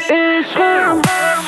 عشقم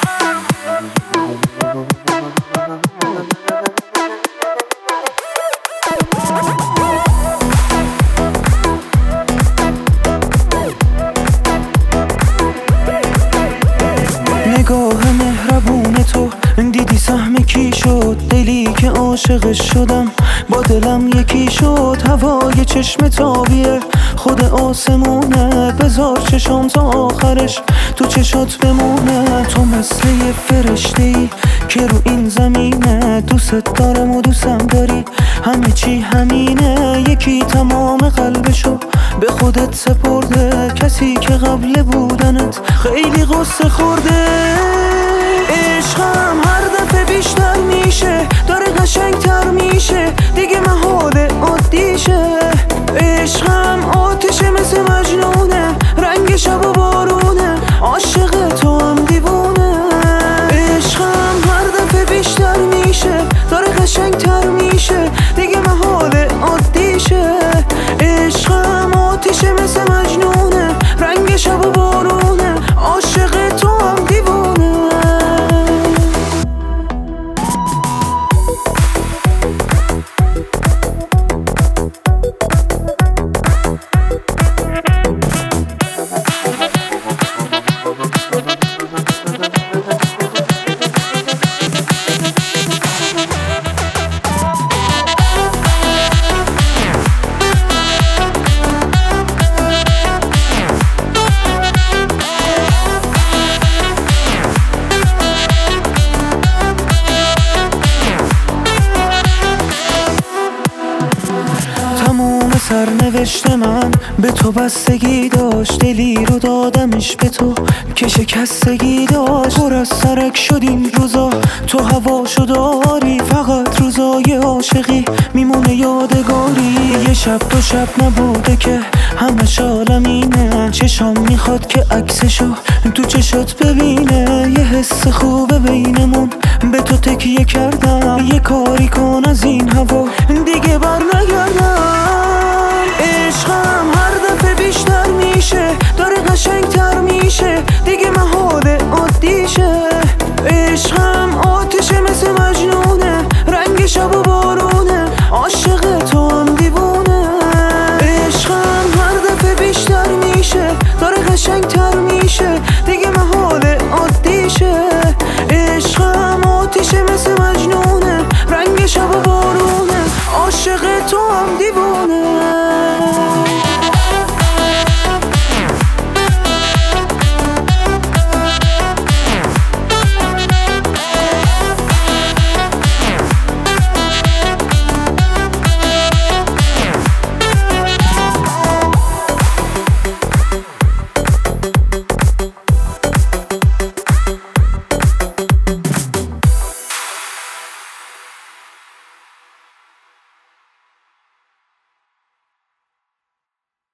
نگاه مهربون تو دیدی سهم کی شد، دلی که عاشقش شدم با دلم یکی شد. هوای چشم تابیه خود آسمونه، بذار چشام تا آخرش تو چشات بمونه. تو مثل یه فرشته ای که رو این زمینه، دوست دارم و دوستم داری، همه چی همینه. یکی تمام قلبشو به خودت سپرده، کسی که قبل بودنت خیلی غصه خورده. عشقم هر دفعه بیشتر میشه، داره قشنگتر میشه، دیگه محال عادیشه. عشقم آتیشه مثل مجنونه، رنگ شب و بارونه، عاشق تو هم دیوونه. عشقم هر دفعه بیشتر میشه، داره قشنگتر میشه، دیگه محال عادیشه. عشقم آتیشه مثل مجنونه، رنگ شب و بارونه، عاشق تو هم دیوونه. سرنوشت من به تو بستگی داشت، دلی رو دادمش به تو که شکستگی داشت. پر از سرک شد این روزا، تو هواشو داری، فقط روزای عاشقی میمونه یادگاری. یه شب دو شب نبوده که همش عالمینه، چشام میخواد که عکسشو تو چشات ببینه. یه حس خوبه بینمون به تو تکیه کردم، یه کاری کن از این هوا دیگه بر نگردم. عشقم هر دفعه بیشتر میشه،